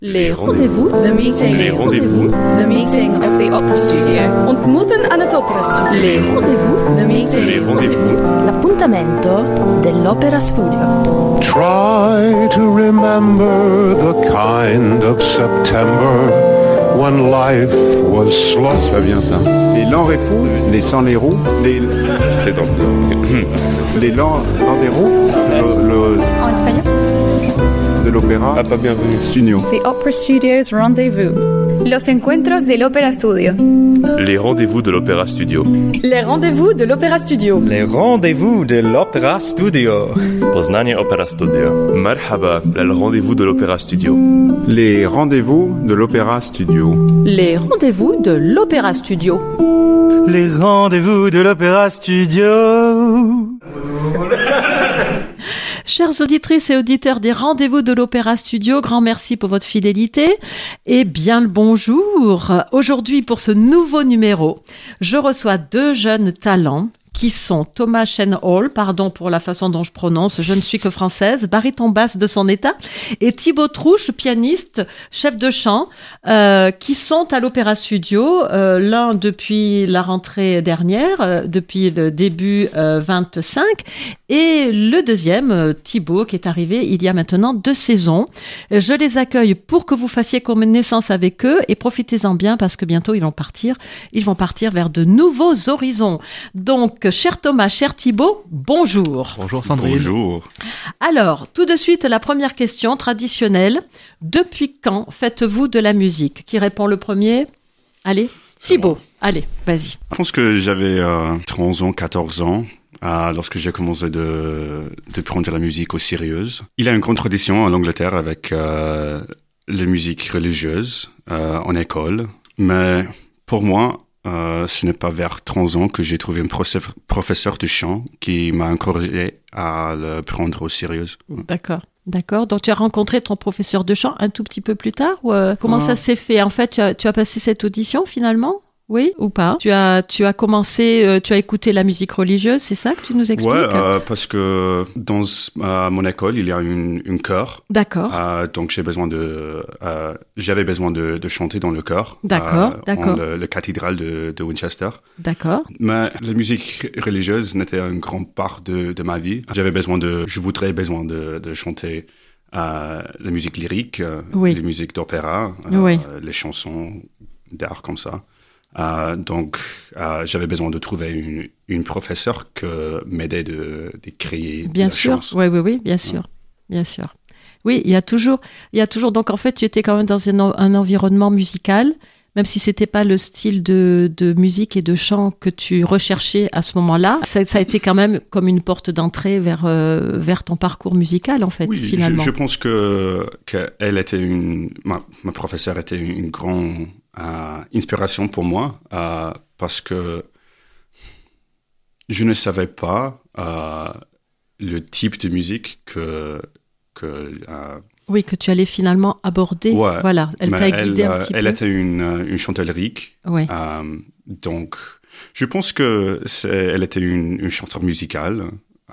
Les rendezvous. The meeting. Les rendezvous. The meeting of the Opera Studio. Ontmoeten aan het Opera Studio. Les rendezvous. The meeting. Les rendezvous. L'appuntamento dell'Opera Studio. Try to remember the kind of September when life was slow. Ça vient ça. Les lents et fous, les sans les roues, C'est dans les lents des roues, En espagnol? de l'opéra. Ah, pas bienvenue. Studio. The Opera Studio's Rendezvous. Los encuentros del Opera Studio. Les rendezvous de l'Opéra Studio. Les rendezvous de l'Opéra Studio. Les rendezvous de l'Opéra Studio. Poznanie Opera Studio. Marhaba, le rendezvous de l'Opéra Studio. Les rendez-vous de l'Opéra Studio. Les rendezvous de l'Opéra Studio. Les rendezvous de l'Opéra Studio. Chères auditrices et auditeurs des rendez-vous de l'Opéra Studio, grand merci pour votre fidélité et bien le bonjour. Aujourd'hui, pour ce nouveau numéro, je reçois deux jeunes talents qui sont Thomas Shenhall, pardon pour la façon dont je prononce, je ne suis que française, baryton basse de son état, et Thibaut Trouche, pianiste, chef de chant, qui sont à l'Opéra Studio, l'un depuis la rentrée dernière, depuis le début 25, et le deuxième, Thibaut, qui est arrivé il y a maintenant 2 saisons. Je les accueille pour que vous fassiez connaissance avec eux, et profitez-en bien parce que bientôt ils vont partir vers de nouveaux horizons. Donc, cher Thomas, cher Thibaut, bonjour. Bonjour Sandrine. Bonjour. Alors, tout de suite, la première question traditionnelle. Depuis quand faites-vous de la musique? Qui répond le premier? Allez, Thibaut, allez, vas-y. Je pense que j'avais 13 ans, 14 ans, lorsque j'ai commencé de prendre la musique au sérieux. Il y a une grande tradition en Angleterre avec les musiques religieuses en école, mais pour moi, ce n'est pas vers 30 ans que j'ai trouvé un professeur de chant qui m'a encouragé à le prendre au sérieux. D'accord. Donc, tu as rencontré ton professeur de chant un tout petit peu plus tard ou comment ça s'est fait? En fait, tu as passé cette audition finalement? Oui ou pas? Tu as commencé, tu as écouté la musique religieuse, c'est ça que tu nous expliques? Ouais, parce que dans mon école, il y a une chœur. D'accord. Donc j'avais besoin de chanter dans le chœur. D'accord. Le cathédrale de Winchester. D'accord. Mais la musique religieuse n'était une grande part de ma vie. Je voudrais besoin de chanter la musique lyrique, les musiques d'opéra, les chansons d'art comme ça. Donc, j'avais besoin de trouver une professeure que m'aidait de créer bien la sûr. chance. Oui, bien sûr. Oui, il y a toujours. Donc, en fait, tu étais quand même dans un environnement musical, même si c'était pas le style de musique et de chant que tu recherchais à ce moment-là. Ça a été quand même comme une porte d'entrée vers ton parcours musical, en fait, oui, finalement. Je pense qu'elle était ma professeure était une grande inspiration pour moi, parce que je ne savais pas le type de musique que tu allais finalement aborder. Ouais, voilà, elle t'a guidé un petit peu. Elle était une chanteuse lyrique. Ouais. Donc, je pense que elle était une chanteuse musicale.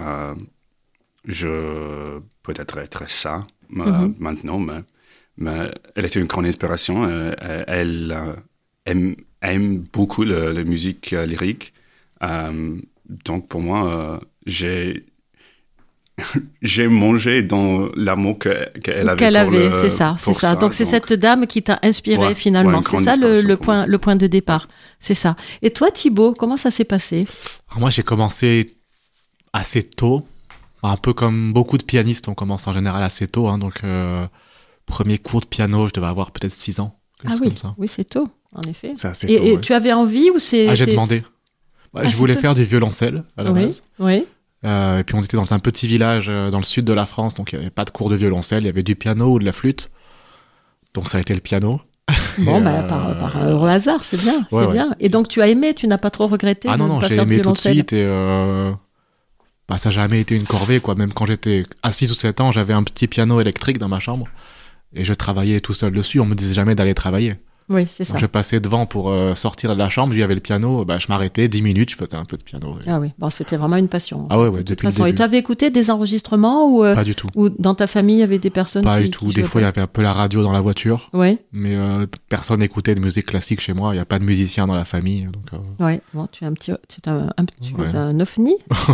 Je peut-être être ça maintenant, mais elle était une grande inspiration. Elle aime beaucoup la musique lyrique. Donc, pour moi, j'ai mangé dans l'amour qu'elle avait. C'est ça. Donc, c'est cette dame qui t'a inspiré finalement. C'est ça le point de départ. C'est ça. Et toi, Thibaut, comment ça s'est passé? Alors moi, j'ai commencé assez tôt. Un peu comme beaucoup de pianistes, on commence en général assez tôt. Donc, premier cours de piano, je devais avoir peut-être 6 ans. Comme ça. Oui, c'est tôt, en effet. C'est assez tôt, et tu avais envie ou c'est... j'ai demandé. Je voulais faire du violoncelle à la base. Oui. Et puis on était dans un petit village dans le sud de la France, donc il n'y avait pas de cours de violoncelle, il y avait du piano ou de la flûte. Donc ça a été le piano. Bon, par hasard, c'est bien. Bien. Et donc tu as aimé, tu n'as pas trop regretté de ne pas faire de violoncelle? Ah non, j'ai aimé tout de suite et ça n'a jamais été une corvée, quoi. Même quand j'étais à 6 ou 7 ans, j'avais un petit piano électrique dans ma chambre et je travaillais tout seul dessus. On me disait jamais d'aller travailler. Oui, c'est ça. Donc, je passais devant pour sortir de la chambre, il y avait le piano, je m'arrêtais 10 minutes, je faisais un peu de piano. Ah oui, bon, c'était vraiment une passion. Ah ouais, depuis le début. Et tu avais écouté des enregistrements ou pas du tout. Ou dans ta famille, il y avait des personnes pas du tout. Des fois, il y avait un peu la radio dans la voiture. Ouais. Mais personne n'écoutait de musique classique chez moi. Il n'y a pas de musicien dans la famille. Donc, ouais, bon, tu es un ovni.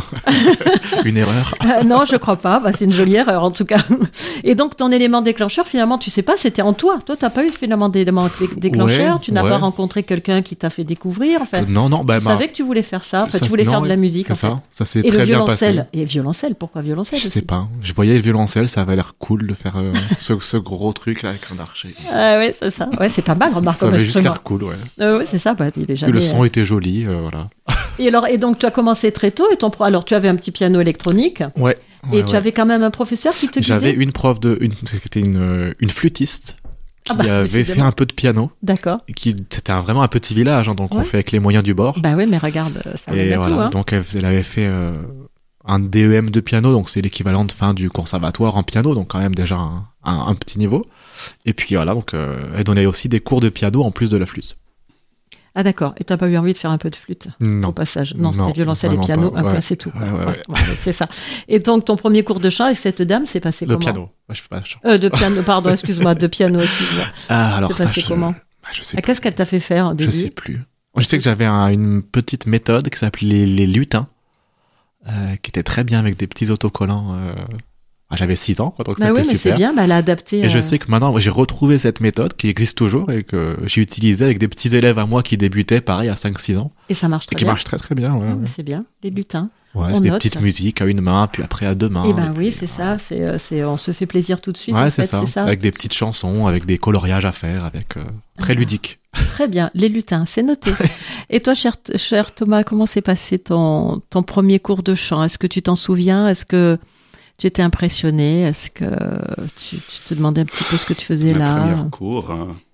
Une erreur. Non, je crois pas. C'est une jolie erreur, en tout cas. Et donc, ton élément déclencheur, finalement, tu sais pas, c'était en toi. Toi, t'as pas eu finalement d'élément déclencheur. Tu n'as pas rencontré quelqu'un qui t'a fait découvrir. Enfin, non. Tu savais que tu voulais faire ça. Enfin, tu voulais faire de la musique. C'est ça. Ça s'est très bien passé. Et violoncelle. Pourquoi violoncelle? Je sais pas. Je voyais le violoncelle. Ça avait l'air cool de faire ce gros truc là avec un archer. Ah ouais, c'est ça. Ouais, c'est pas mal. Remarque comme instrument. Ça avait juste l'air cool, ouais. Ouais, c'est ça. Il est jamais. Le son était joli, voilà. Et donc, tu as commencé très tôt. Alors, tu avais un petit piano électronique. Ouais. Et tu avais quand même un professeur qui te guidait. J'avais une prof c'était une flûtiste qui avait fait un peu de piano. D'accord. C'était vraiment un petit village, donc on fait avec les moyens du bord. Bah oui, mais regarde, ça va et voilà, tout. Hein. Donc elle avait fait un DEM de piano, donc c'est l'équivalent de fin du conservatoire en piano, donc quand même déjà un petit niveau. Et puis voilà, donc elle donnait aussi des cours de piano en plus de la flûte. Ah d'accord, et t'as pas eu envie de faire un peu de flûte au passage? Non, c'était violoncelle et piano, c'est tout. Ouais. C'est ça. Et donc ton premier cours de chant avec cette dame, c'est passé comment? De piano. Je fais pas de chant. De piano, pardon, excuse-moi, de piano, excuse-moi. Alors c'est passé comment? Je sais plus. Qu'est-ce qu'elle t'a fait faire au début? Je sais plus. Je sais que j'avais une petite méthode qui s'appelait les lutins, qui était très bien avec des petits autocollants. J'avais 6 ans, donc c'était mais super. C'est bien, elle a adapté. Et je sais que maintenant, j'ai retrouvé cette méthode qui existe toujours et que j'ai utilisée avec des petits élèves à moi qui débutaient, pareil, à 5-6 ans. Et ça marche très bien. Qui marche très très bien, ouais. C'est bien, les lutins. Ouais, c'est des petites musiques à une main, puis après à deux mains. Et oui, c'est ça. On se fait plaisir tout de suite. Ouais, en c'est fait, ça. Avec des petites chansons, avec des coloriages à faire, avec très ludique. Très bien, les lutins, c'est noté. Et toi, cher Thomas, comment s'est passé ton premier cours de chant? Est-ce que tu t'en souviens? Est-ce que tu étais impressionné? Est-ce que tu te demandais un petit peu ce que tu faisais là? Le premier cours,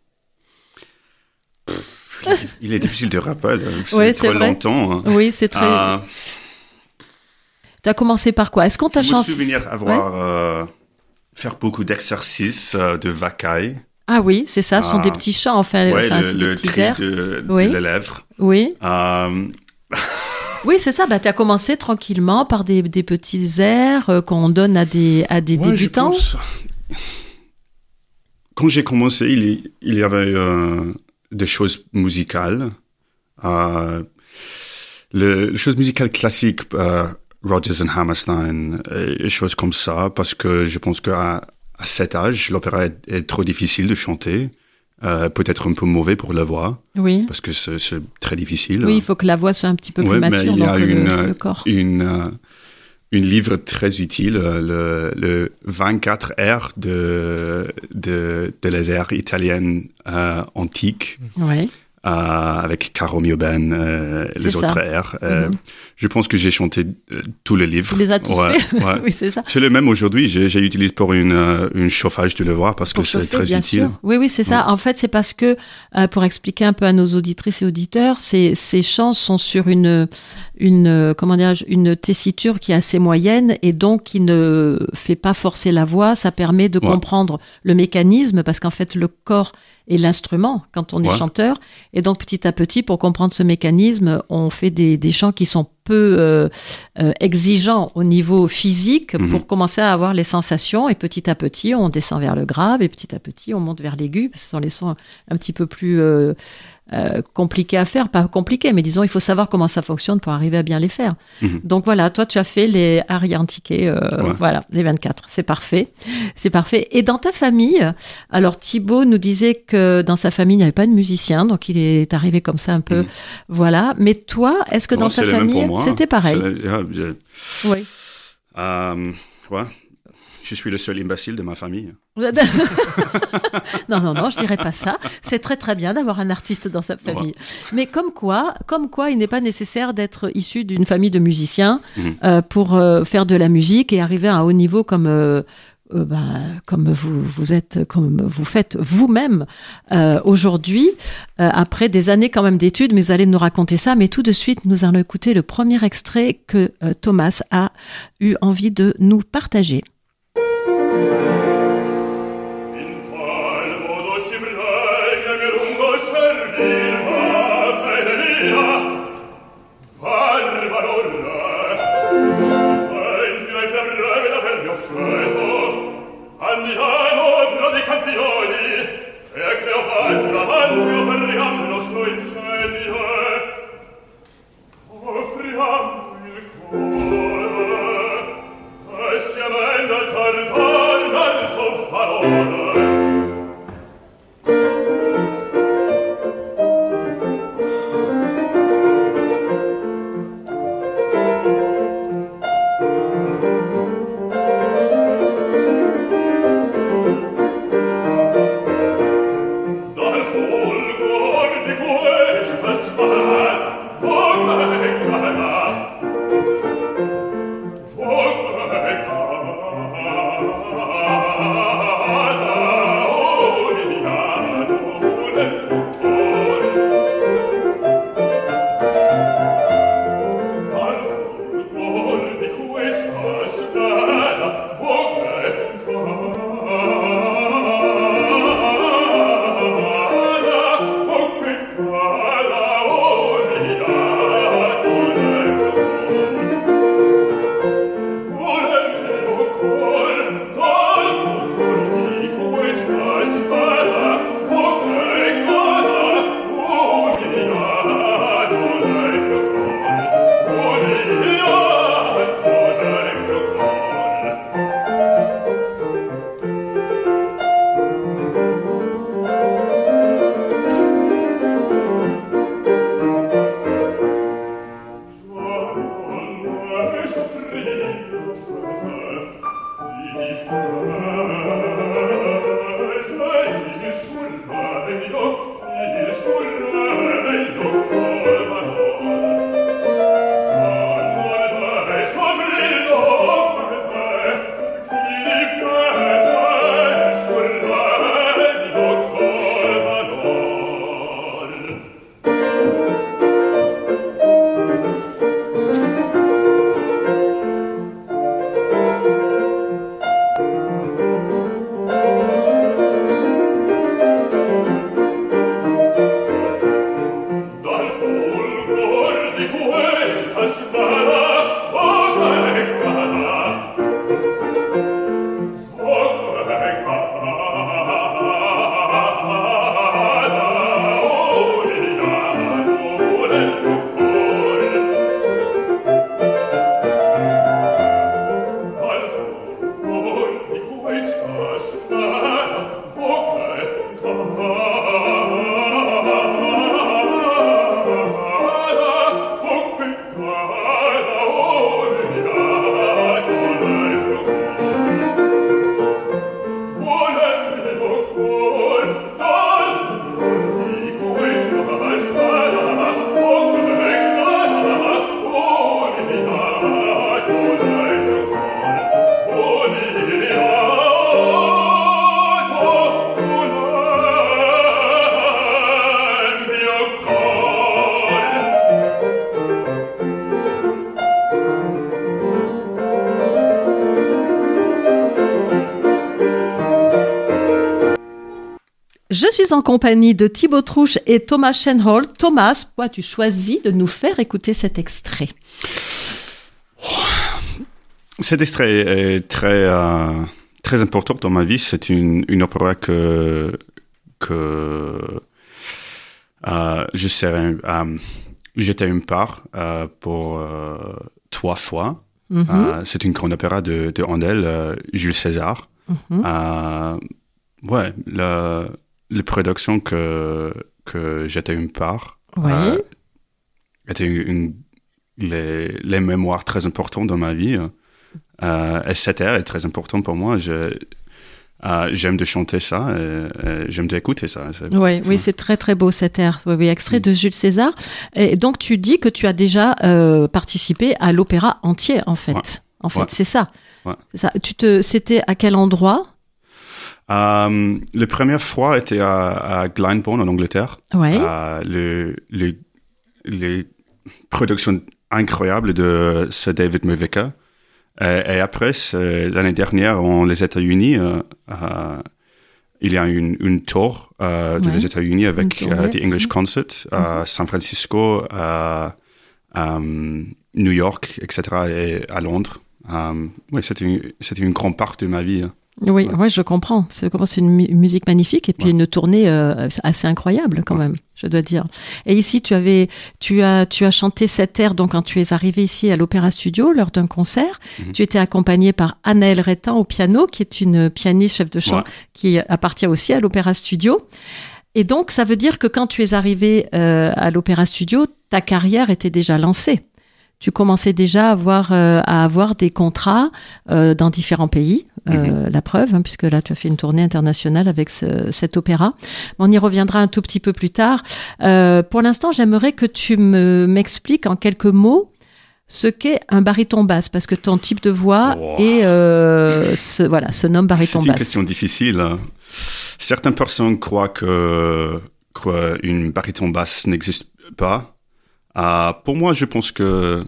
il est difficile de rappeler. C'est trop longtemps. Hein. Oui, c'est très... Tu as commencé par quoi? Est-ce qu'on t'a chanté? Je me souviens avoir faire beaucoup d'exercices de vacaille. Ah oui, c'est ça, ce sont des petits chants, le des petits airs. de la lèvre. Oui. Oui, c'est ça. Tu as commencé tranquillement par des petits airs qu'on donne à des débutants. Quand j'ai commencé, il y avait des choses musicales. Les choses musicales classiques, Rodgers and Hammerstein, et choses comme ça, parce que je pense qu'à cet âge, l'opéra est trop difficile de chanter. Peut-être un peu mauvais pour la voix, parce que c'est très difficile. Oui, il faut que la voix soit un petit peu plus mature. Mais il y a le corps. une livre très utile, le 24 airs de les airs italiennes antiques, avec Caro Mio Ben, les autres airs. Je pense que j'ai chanté tous les livres. Tu les as tous fait. Oui, c'est ça. C'est le même aujourd'hui. J'ai utilisé pour une chauffage, tu le vois, parce que c'est très utile. Sûr. Oui, c'est ça. En fait, c'est parce que, pour expliquer un peu à nos auditrices et auditeurs, ces chants sont sur une tessiture qui est assez moyenne et donc qui ne fait pas forcer la voix. Ça permet de comprendre le mécanisme, parce qu'en fait, le corps est l'instrument quand on est chanteur. Et donc, petit à petit, pour comprendre ce mécanisme, on fait des chants qui sont peu exigeants au niveau physique pour commencer à avoir les sensations. Et petit à petit, on descend vers le grave et petit à petit, on monte vers l'aigu. Parce que ce sont les sons un petit peu plus compliqués à faire. Pas compliqués, mais disons, il faut savoir comment ça fonctionne pour arriver à bien les faire. Donc voilà, toi, tu as fait les aries antiques, voilà, les 24. C'est parfait. C'est parfait. Et dans ta famille, alors Thibaut nous disait que dans sa famille, il n'y avait pas de musicien, donc il est arrivé comme ça un peu, voilà. Mais toi, est-ce que dans ta famille, c'était pareil? Oui. Je suis le seul imbécile de ma famille. Non, je dirais pas ça. C'est très très bien d'avoir un artiste dans sa famille. Mais comme quoi, il n'est pas nécessaire d'être issu d'une famille de musiciens pour faire de la musique et arriver à un haut niveau comme vous faites vous-même aujourd'hui, après des années quand même d'études, mais vous allez nous raconter ça. Mais tout de suite, nous allons écouter le premier extrait que Thomas a eu envie de nous partager. Je suis en compagnie de Thibaut Trouche et Thomas Schenhold. Thomas, pourquoi tu choisis de nous faire écouter cet extrait? Cet extrait est très important dans ma vie. C'est une opéra que j'étais une part pour 3 fois. Mm-hmm. C'est une grande opéra de Handel, Jules César. Mm-hmm. La production que j'étais une part était les mémoires très importantes dans ma vie. Et cet air est très important pour moi. J'aime de chanter ça, j'aime d'écouter ça. Oui, c'est très très beau cet air. Oui, extrait de Jules César. Et donc tu dis que tu as déjà participé à l'opéra entier, en fait. C'est ça. Ouais. C'est ça. C'était à quel endroit? La première fois était à Glyndebourne en Angleterre. Ouais. Les productions incroyables de Sir David Movica. Et après, l'année dernière, les États-Unis, il y a une tour des États-Unis avec The English Concert à San Francisco, à New York, etc., et à Londres. C'était une grande part de ma vie. Oui, je comprends. C'est une musique magnifique et puis une tournée assez incroyable quand même, je dois dire. Et ici, tu as chanté cet air donc quand tu es arrivé ici à l'Opéra Studio lors d'un concert. Tu étais accompagné par Anaëlle Rétan au piano, qui est une pianiste chef de chant qui appartient aussi à l'Opéra Studio. Et donc, ça veut dire que quand tu es arrivé à l'Opéra Studio, ta carrière était déjà lancée. Tu commençais déjà à avoir des contrats dans différents pays, la preuve, puisque là tu as fait une tournée internationale avec cet opéra. On y reviendra un tout petit peu plus tard. Pour l'instant, j'aimerais que tu m'expliques en quelques mots ce qu'est un baryton basse, parce que ton type de voix se nomme baryton basse. C'est une question difficile. Certaines personnes croient qu'une baryton basse n'existe pas. Pour moi, je pense que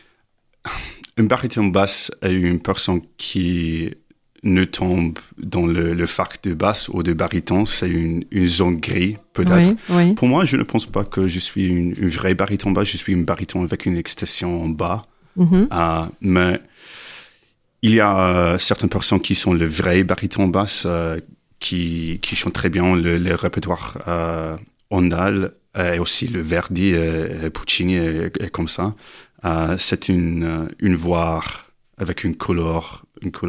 une baryton basse est une personne qui ne tombe dans le fac de basse ou de baryton. C'est une zone grise, peut-être. Oui. Pour moi, je ne pense pas que je suis une vraie baryton basse. Je suis une baryton avec une extension en bas. Mais il y a certaines personnes qui sont le vrai baryton basse, qui chantent très bien le répertoire Handel, et aussi le Verdi et Puccini et comme ça. C'est une voix avec une couleur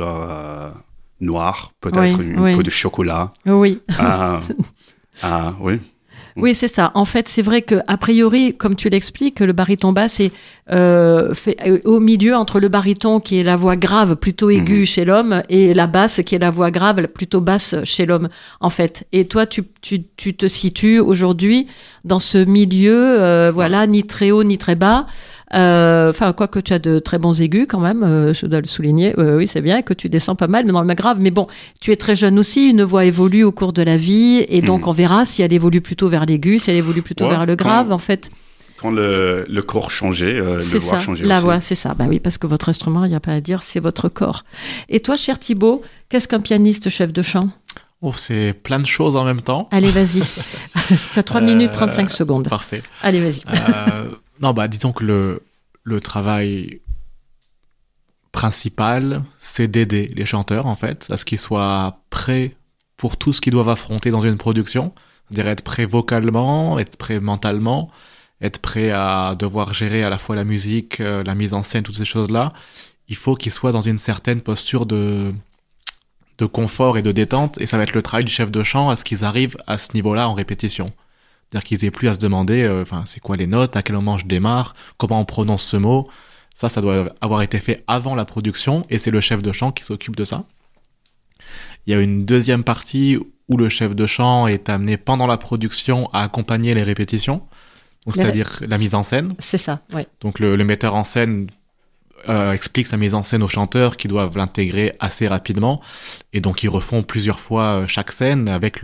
noire, peut-être un peu de chocolat. Oui. Oui. Oui, c'est ça. En fait, c'est vrai que a priori, comme tu l'expliques, le baryton basse est fait au milieu entre le baryton qui est la voix grave plutôt aiguë chez l'homme et la basse qui est la voix grave plutôt basse chez l'homme, en fait. Et toi, tu te situes aujourd'hui dans ce milieu, ni très haut ni très bas. Quoique tu as de très bons aigus quand même, je dois le souligner. Oui, c'est bien que tu descends pas mal, mais dans le grave. Mais bon, tu es très jeune aussi, une voix évolue au cours de la vie, et donc on verra si elle évolue plutôt vers l'aigu, si elle évolue plutôt vers le grave, en fait. Quand le corps changeait, la voix changeait aussi. La voix, c'est ça. Oui, parce que votre instrument, il n'y a pas à dire, c'est votre corps. Et toi, cher Thibaut, qu'est-ce qu'un pianiste chef de chant ? C'est plein de choses en même temps. Allez, vas-y. Tu as 3 minutes 35 secondes. Parfait. Allez, vas-y. Disons que le travail principal, c'est d'aider les chanteurs, en fait, à ce qu'ils soient prêts pour tout ce qu'ils doivent affronter dans une production. C'est-à-dire être prêts vocalement, être prêts mentalement, être prêts à devoir gérer à la fois la musique, la mise en scène, toutes ces choses-là. Il faut qu'ils soient dans une certaine posture de confort et de détente, et ça va être le travail du chef de chant à ce qu'ils arrivent à ce niveau-là en répétition. C'est-à-dire qu'ils aient plus à se demander c'est quoi les notes, à quel moment je démarre, comment on prononce ce mot. Ça doit avoir été fait avant la production, et c'est le chef de chant qui s'occupe de ça. Il y a une deuxième partie où le chef de chant est amené pendant la production à accompagner les répétitions, donc c'est-à-dire la mise en scène. C'est ça, oui. Donc le metteur en scène explique sa mise en scène aux chanteurs qui doivent l'intégrer assez rapidement, et donc ils refont plusieurs fois chaque scène avec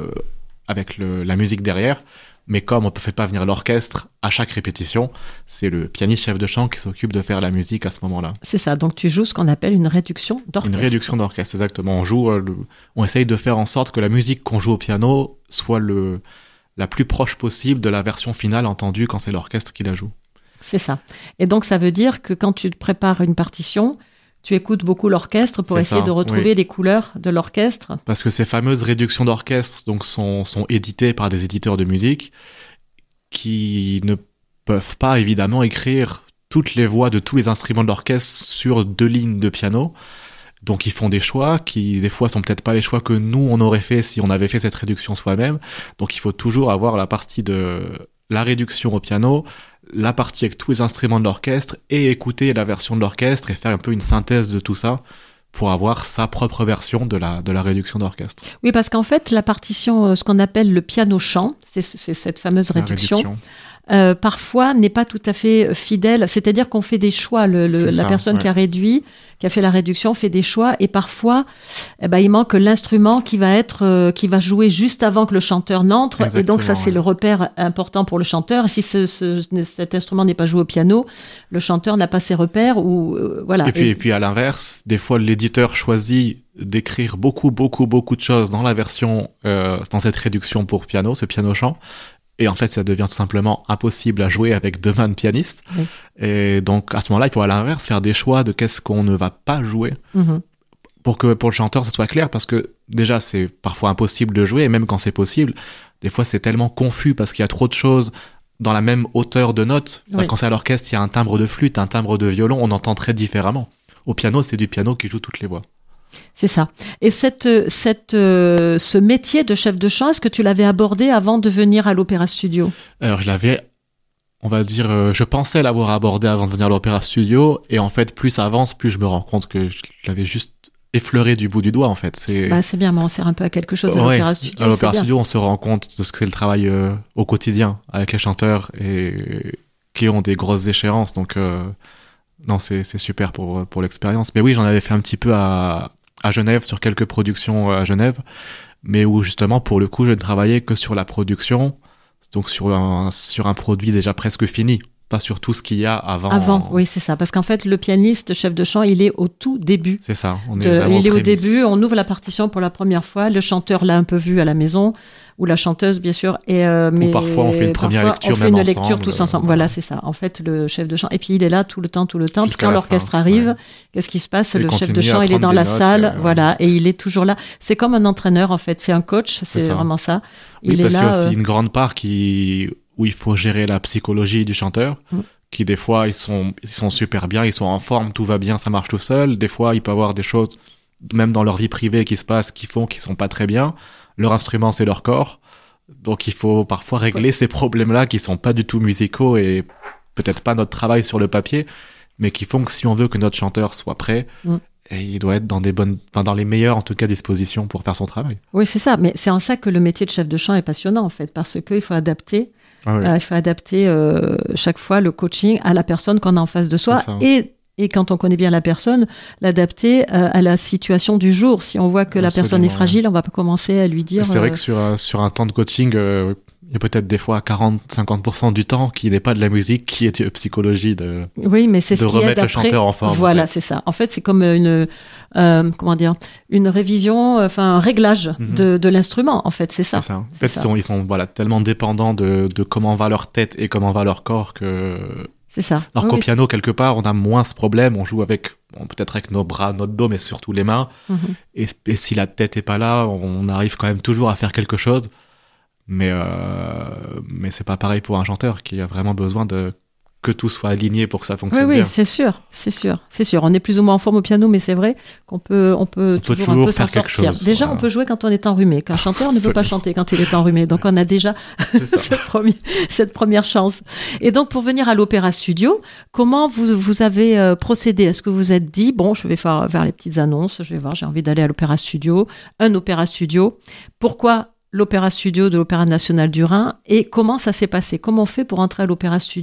la musique derrière. Mais comme on ne fait pas venir l'orchestre à chaque répétition, c'est le pianiste chef de chant qui s'occupe de faire la musique à ce moment-là. C'est ça, donc tu joues ce qu'on appelle une réduction d'orchestre. Une réduction d'orchestre, exactement. On essaye de faire en sorte que la musique qu'on joue au piano soit la plus proche possible de la version finale entendue quand c'est l'orchestre qui la joue. C'est ça. Et donc ça veut dire que quand tu te prépares une partition, tu écoutes beaucoup l'orchestre pour essayer de retrouver les couleurs de l'orchestre. Parce que ces fameuses réductions d'orchestre sont éditées par des éditeurs de musique qui ne peuvent pas évidemment écrire toutes les voix de tous les instruments de l'orchestre sur 2 lignes de piano. Donc ils font des choix qui des fois sont peut-être pas les choix que nous on aurait fait si on avait fait cette réduction soi-même. Donc il faut toujours avoir la partie de la réduction au piano, la partie avec tous les instruments de l'orchestre, et écouter la version de l'orchestre et faire un peu une synthèse de tout ça pour avoir sa propre version de la réduction d'orchestre. Oui, parce qu'en fait, la partition, ce qu'on appelle le piano-chant, c'est cette fameuse réduction. parfois n'est pas tout à fait fidèle. C'est-à-dire qu'on fait des choix. La personne qui a fait la réduction fait des choix et parfois, il manque l'instrument qui va jouer juste avant que le chanteur n'entre. Exactement, et donc ça, c'est le repère important pour le chanteur. Si cet instrument n'est pas joué au piano, le chanteur n'a pas ses repères ou voilà. Et puis à l'inverse, des fois l'éditeur choisit d'écrire beaucoup de choses dans la version, dans cette réduction pour piano, ce piano-chant. Et en fait, ça devient tout simplement impossible à jouer avec 2 mains de pianiste. Oui. Et donc, à ce moment-là, il faut à l'inverse faire des choix de qu'est-ce qu'on ne va pas jouer pour que pour le chanteur, ce soit clair. Parce que déjà, c'est parfois impossible de jouer. Et même quand c'est possible, des fois, c'est tellement confus parce qu'il y a trop de choses dans la même hauteur de notes. Oui. Quand c'est à l'orchestre, il y a un timbre de flûte, un timbre de violon, on entend très différemment. Au piano, c'est du piano qui joue toutes les voix. C'est ça. Et ce métier de chef de chant, est-ce que tu l'avais abordé avant de venir à l'Opéra Studio ? Alors, je l'avais, on va dire, je pensais l'avoir abordé avant de venir à l'Opéra Studio, et en fait, plus ça avance, plus je me rends compte que je l'avais juste effleuré du bout du doigt, en fait. C'est bien, mais on sert un peu à quelque chose à l'Opéra Studio. À l'Opéra Studio, on se rend compte de ce que c'est le travail au quotidien avec les chanteurs et qui ont des grosses échéances, donc non, c'est super pour l'expérience. Mais oui, j'en avais fait un petit peu à Genève, sur quelques productions à Genève, mais où justement, pour le coup, je ne travaillais que sur la production, donc sur un produit déjà presque fini, pas sur tout ce qu'il y a avant. Avant, oui, c'est ça. Parce qu'en fait, le pianiste, chef de chant, il est au tout début. C'est ça. Il est au début, on ouvre la partition pour la première fois, le chanteur l'a un peu vu à la maison, ou la chanteuse, bien sûr. Mais ou parfois, on fait une première lecture même ensemble. On fait une lecture tous ensemble. Voilà, c'est ça. En fait, le chef de chant. Et puis, il est là tout le temps. Puis quand l'orchestre arrive, qu'est-ce qui se passe ? Le chef de chant, il est dans la salle, voilà, et il est toujours là. C'est comme un entraîneur, en fait. C'est un coach, c'est vraiment ça. Il est là. Parce qu'il y a aussi une grande part où il faut gérer la psychologie du chanteur, qui des fois, ils sont super bien, ils sont en forme, tout va bien, ça marche tout seul. Des fois, il peut y avoir des choses, même dans leur vie privée, qui se passent, qui sont pas très bien. Leur instrument, c'est leur corps. Donc, il faut parfois régler ces problèmes-là qui sont pas du tout musicaux et peut-être pas notre travail sur le papier, mais qui font que si on veut que notre chanteur soit prêt, et il doit être dans dans les meilleures, en tout cas, dispositions pour faire son travail. Oui, c'est ça. Mais c'est en ça que le métier de chef de chant est passionnant, en fait, parce qu'il faut adapter. Il faut adapter chaque fois le coaching à la personne qu'on a en face de soi et quand on connaît bien la personne, l'adapter à la situation du jour. Si on voit que la personne est fragile, on va commencer à lui dire... C'est vrai que sur un temps de coaching, il y a peut-être des fois 40-50% du temps qui n'est pas de la musique, qui est de psychologie, de remettre le chanteur en forme. Voilà, en fait. C'est ça. En fait, c'est comme une révision, un réglage de l'instrument, en fait, c'est ça. C'est ça. En fait, ils sont tellement dépendants de comment va leur tête et comment va leur corps que... C'est ça. Alors qu'au piano, quelque part, on a moins ce problème. On joue peut-être avec nos bras, notre dos, mais surtout les mains. Et si la tête est pas là, on arrive quand même toujours à faire quelque chose. Mais c'est pas pareil pour un chanteur qui a vraiment besoin que tout soit aligné pour que ça fonctionne bien. Oui, c'est sûr. On est plus ou moins en forme au piano, mais c'est vrai qu'on peut toujours un peu s'en sortir. Déjà, on peut jouer quand on est enrhumé. Qu'un chanteur ne peut pas chanter quand il est enrhumé. Donc, on a déjà cette première chance. Et donc, pour venir à l'Opéra Studio, comment vous avez procédé ? Est-ce que vous vous êtes dit, bon, je vais faire les petites annonces, je vais voir, j'ai envie d'aller à l'Opéra Studio, un Opéra Studio. Pourquoi l'Opéra Studio de l'Opéra National du Rhin et comment ça s'est passé ? Comment on fait pour entrer à l'Opéra Studio ?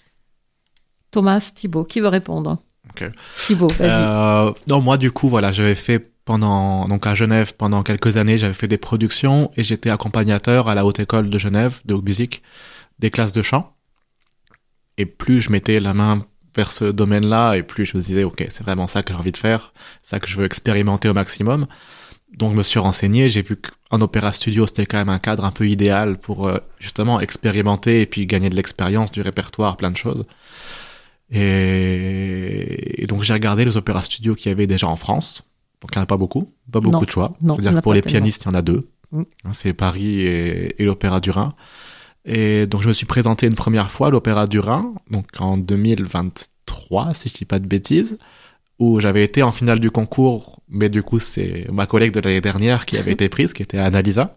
Thomas, Thibaut, qui veut répondre ? Okay. Thibaut, vas-y. Non, moi, du coup, j'avais fait donc à Genève, pendant quelques années, j'avais fait des productions et j'étais accompagnateur à la Haute École de Genève, de haute musique, des classes de chant. Et plus je mettais la main vers ce domaine-là, et plus je me disais, ok, c'est vraiment ça que j'ai envie de faire, ça que je veux expérimenter au maximum. Donc, je me suis renseigné, j'ai vu qu'un opéra studio, c'était quand même un cadre un peu idéal pour justement expérimenter et puis gagner de l'expérience, du répertoire, plein de choses. Et donc, j'ai regardé les opéras studios qu'il y avait déjà en France. Donc, il n'y en a pas beaucoup de choix. C'est-à-dire que pour les pianistes, il y en a 2. C'est Paris et l'Opéra du Rhin. Et donc, je me suis présenté une première fois à l'Opéra du Rhin, donc en 2023, si je ne dis pas de bêtises, où j'avais été en finale du concours, mais du coup, c'est ma collègue de l'année dernière qui avait été prise, qui était Annalisa.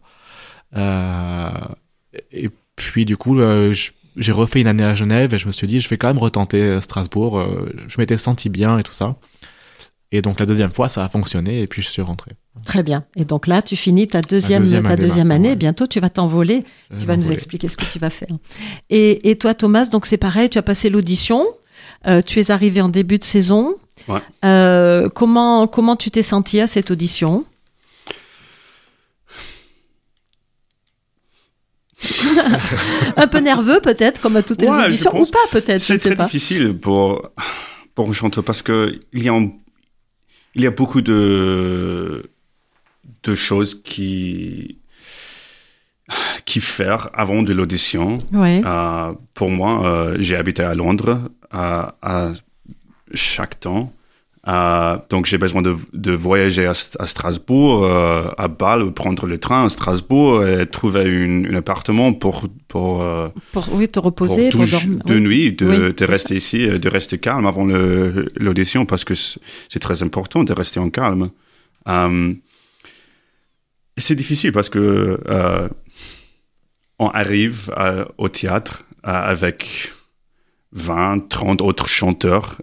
Et puis, du coup, j'ai refait une année à Genève et je me suis dit, je vais quand même retenter Strasbourg. Je m'étais senti bien et tout ça. Et donc la deuxième fois, ça a fonctionné et puis je suis rentré. Très bien. Et donc là, tu finis ta deuxième année. Ouais. Bientôt, tu vas t'envoler. Tu vas nous expliquer ce que tu vas faire. Et toi, Thomas, donc c'est pareil, tu as passé l'audition. Tu es arrivé en début de saison. Ouais. Comment tu t'es senti à cette audition? Un peu nerveux peut-être, comme à toutes les auditions, ou pas peut-être. C'est très difficile pour un chanteur parce que il y a beaucoup de choses qui faire avant de l'audition. Ouais. Pour moi, j'ai habité à Londres à chaque temps. Donc j'ai besoin de voyager à Strasbourg, à Bâle, prendre le train à Strasbourg et trouver un appartement pour te reposer, pour deux nuits, de rester ici, de rester calme avant l'audition parce que c'est très important de rester en calme. C'est difficile parce que on arrive au théâtre avec 20, 30 autres chanteurs.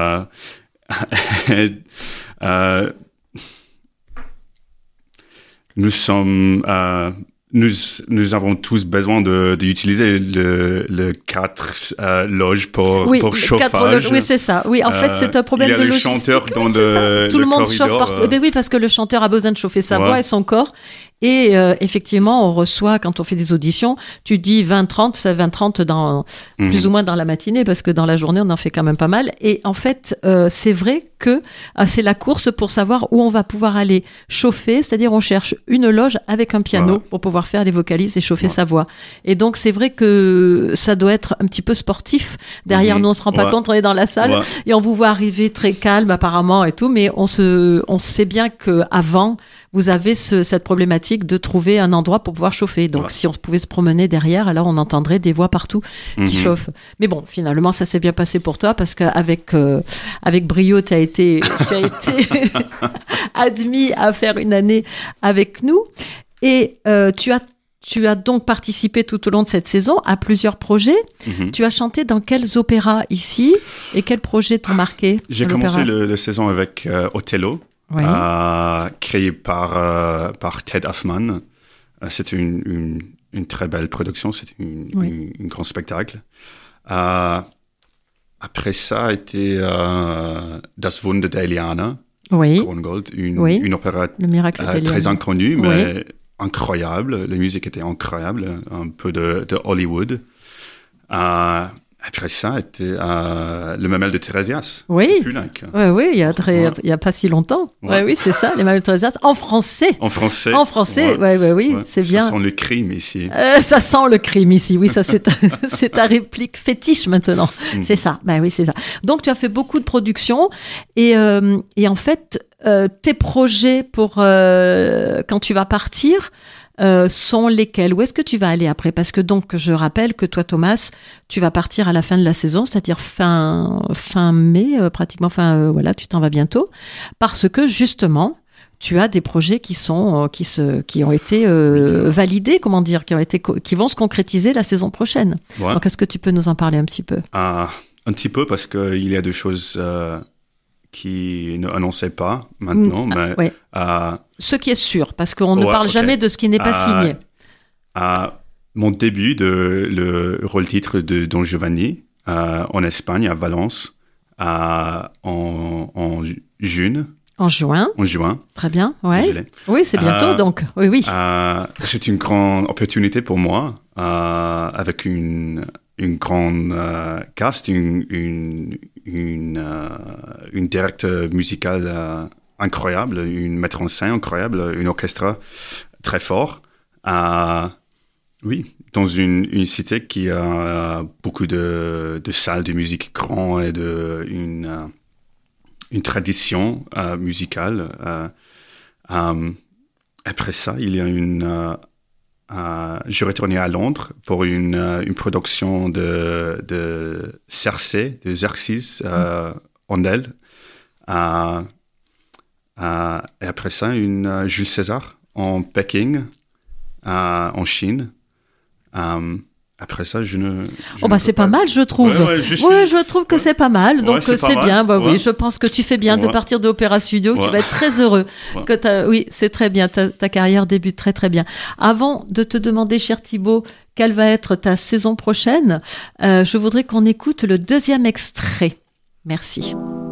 Nous avons tous besoin d'utiliser le 4 loges pour chauffage. 4 loges, oui, c'est ça. Oui, en fait, c'est un problème de logistique. Il y a le chanteur dans le tout le monde corridor, chauffe partout. Ben oui, parce que le chanteur a besoin de chauffer sa voix et son corps. Et effectivement, on reçoit, quand on fait des auditions, tu dis 20-30, c'est 20-30 dans plus ou moins dans la matinée, parce que dans la journée, on en fait quand même pas mal. Et en fait, c'est vrai que c'est la course pour savoir où on va pouvoir aller chauffer, c'est-à-dire on cherche une loge avec un piano pour pouvoir faire les vocalises et chauffer sa voix. Et donc, c'est vrai que ça doit être un petit peu sportif. Derrière nous, on se rend pas compte, on est dans la salle et on vous voit arriver très calme apparemment et tout, mais on sait bien que avant vous avez cette problématique de trouver un endroit pour pouvoir chauffer. Donc, si on pouvait se promener derrière, alors on entendrait des voix partout qui chauffent. Mais bon, finalement, ça s'est bien passé pour toi parce qu'avec brio, tu as été admis à faire une année avec nous. Et tu as donc participé tout au long de cette saison à plusieurs projets. Tu as chanté dans quels opéras ici et quels projets t'ont marqué? J'ai commencé la saison avec Othello. Créé par Ted Hoffman. C'est une très belle production, c'est un grand spectacle. Après ça a été Das Wunder der Eliana, Krongold, une opéra très inconnue, mais incroyable. La musique était incroyable, un peu de Hollywood. Après ça, était le Mamelle de Thérésias. Oui, il y a pas si longtemps. Oui, c'est ça, les Mamelles de Thérésias. En français. Oui, c'est bien. Ça sent le crime ici. Ça sent le crime ici, oui, ça c'est ta réplique fétiche maintenant. C'est ça, oui, c'est ça. Donc tu as fait beaucoup de productions et en fait, tes projets pour quand tu vas partir, sont lesquels? Où est-ce que tu vas aller après? Parce que donc, je rappelle que toi, Thomas, tu vas partir à la fin de la saison, c'est-à-dire fin mai, pratiquement tu t'en vas bientôt, parce que justement, tu as des projets qui ont été validés, qui vont se concrétiser la saison prochaine. Donc, est-ce que tu peux nous en parler un petit peu? Un petit peu, parce qu'il y a des choses qui ne annonçaient pas maintenant, mais ce qui est sûr, parce qu'on ne parle jamais de ce qui n'est pas signé. Mon début de le rôle-titre de Don Giovanni en Espagne, à Valence, en juin. En juin. Très bien, oui, c'est bientôt, donc. Oui. C'est une grande opportunité pour moi, avec une grande cast, une directeur musical incroyable, une metteur en scène incroyable, un orchestre très fort. Dans une cité qui a beaucoup de salles de musique grandes et une tradition musicale. Après ça, il y a je retournais à Londres pour une production de Circé, de Xerxes Handel. Et après ça, une Jules César en Pékin, en Chine. Après ça, je ne c'est pas mal, je trouve. Je trouve que c'est pas mal. Donc, c'est bien. Oui, je pense que tu fais bien de partir de l'Opéra Studio. Tu vas être très heureux. Oui, c'est très bien. Ta carrière débute très, très bien. Avant de te demander, cher Thibaut, quelle va être ta saison prochaine, je voudrais qu'on écoute le deuxième extrait. Merci.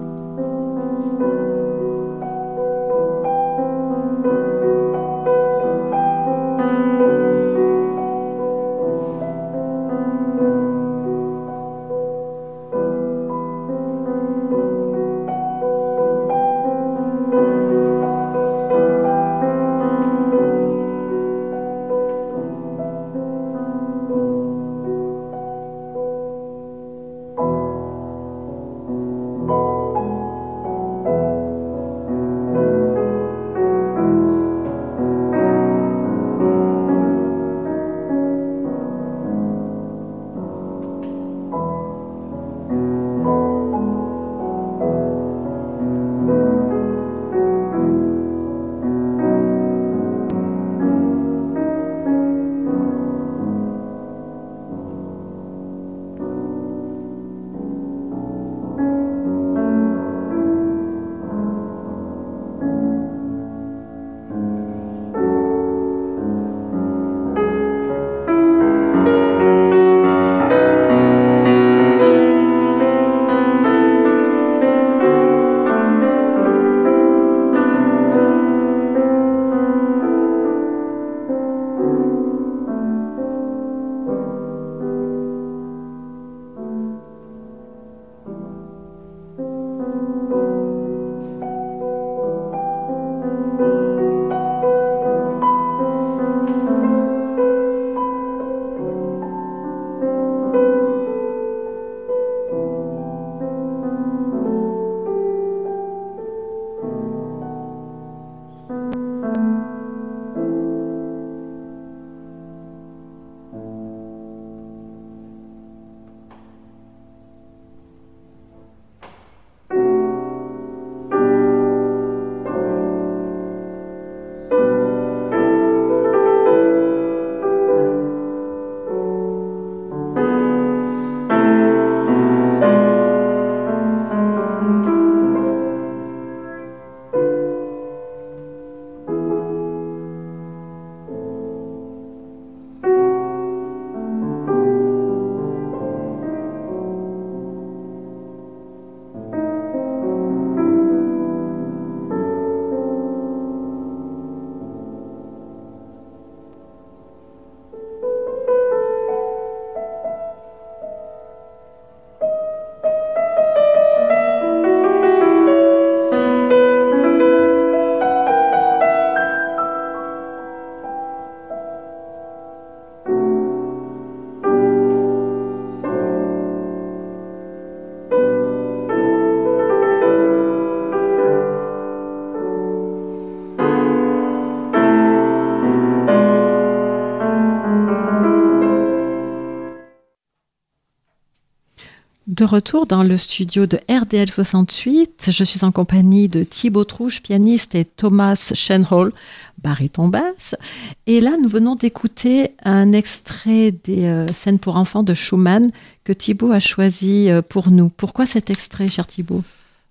De retour dans le studio de RDL 68, je suis en compagnie de Thibaut Trouche, pianiste, et Thomas Schenhol, baryton basse. Et là, nous venons d'écouter un extrait des scènes pour enfants de Schumann que Thibaut a choisi pour nous. Pourquoi cet extrait, cher Thibaut ?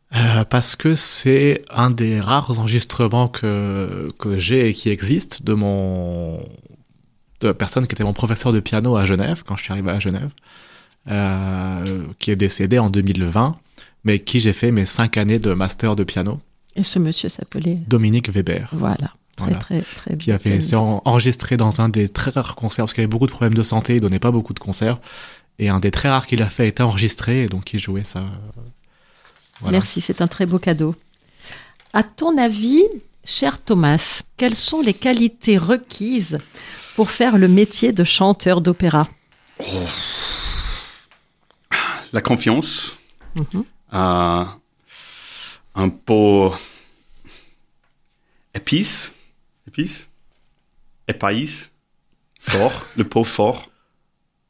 Parce que c'est un des rares enregistrements que j'ai et qui existe de la personne qui était mon professeur de piano à Genève, quand je suis arrivé à Genève. Qui est décédé en 2020, mais qui j'ai fait mes 5 années de master de piano. Et ce monsieur s'appelait Dominique Weber. Voilà. Très qui a fait, c'est enregistré dans un des très rares concerts, parce qu'il avait beaucoup de problèmes de santé, il donnait pas beaucoup de concerts, et un des très rares qu'il a fait était enregistré, et donc il jouait ça. Voilà. Merci, c'est un très beau cadeau. À ton avis, cher Thomas, quelles sont les qualités requises pour faire le métier de chanteur d'opéra ? La confiance, un pot épice, fort, le pot fort. Pardon ?